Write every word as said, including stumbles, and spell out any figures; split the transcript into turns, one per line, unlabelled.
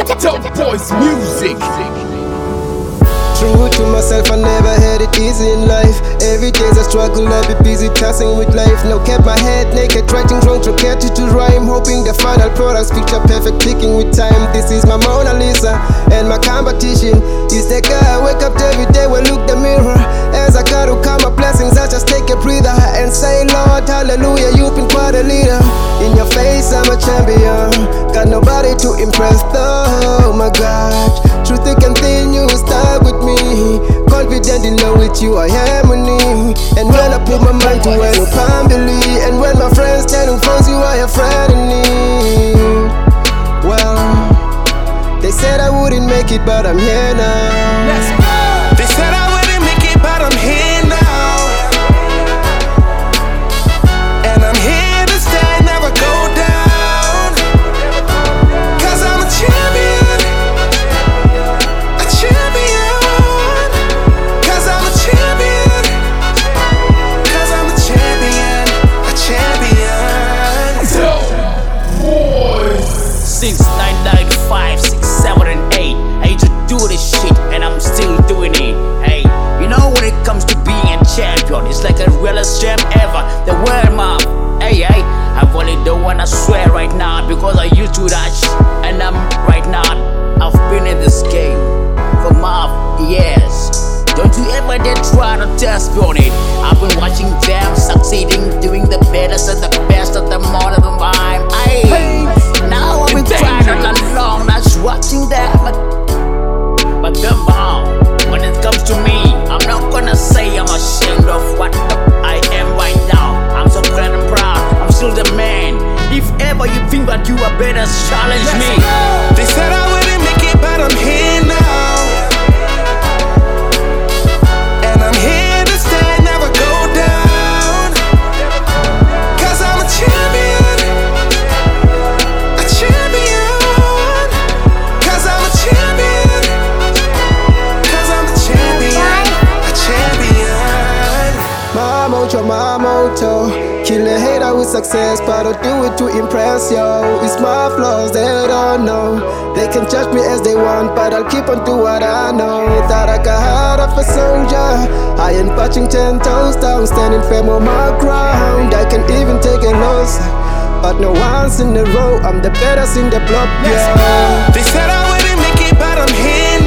Top Boys Music.
True to myself, I never had it easy in life. Every day's a struggle, I be busy tossing with life. Now kept my head naked, writing wrong, truncated to rhyme. Hoping the final product's picture perfect, ticking with time. This is my Mona Lisa, and my competition is the guy I wake up every day when look the mirror. As I gotta count my blessings, I just take a breather and say, Lord, hallelujah, you've been quite a leader. In your face, I'm a champion. Got nobody to impress, though, oh my God. Truth thick and thin, you start with me. Confident in love with you, I am winning. And when I put my mind to it, no family. And when my friends tell me phones, you are a friend in need. Well, they said I wouldn't make it, but I'm here now.
They said I wouldn't make it, but I'm here now. And I'm here to stay, never go down. Cause I'm a champion. A champion. Cause I'm a champion. Cause I'm a champion. A champion.
Top Boys.
Since nineteen ninety-five, six, seven, and eight, I used to do this shit, and I'm still doing it. Hey, you know when it comes to being a champion, it's like the realest champ ever. The world map. Hey, hey, I've only the one I swear right now because I used to that shit, and I'm right now. I've been in this game for my years. Don't you ever dare try to test me on it. I've been watching them succeeding, doing the best and the best of them all of the time. Hey, now I've been trying all along, not watching them, but, but them all. When it comes to me, I'm not gonna say I'm ashamed of what I am right now. I'm so glad and proud, I'm still the man. If ever you think that you are better, challenge me.
They said I wouldn't make it, but I'm here now. And I'm here to stay, never go down. Cause I'm a champion. A champion. Cause I'm a champion. Cause I'm a champion. A champion.
My motto, my motto. Kill a hater with success, but I do it to impress yo. It's my flaws they don't know. They can judge me as they want, but I'll keep on doing what I know. That I got heart of a soldier. I ain't punching ten toes down, standing firm on my ground. I can even take a loss, but no once in a row. I'm the baddest in the block, yeah.
They said I wouldn't make it, but I'm here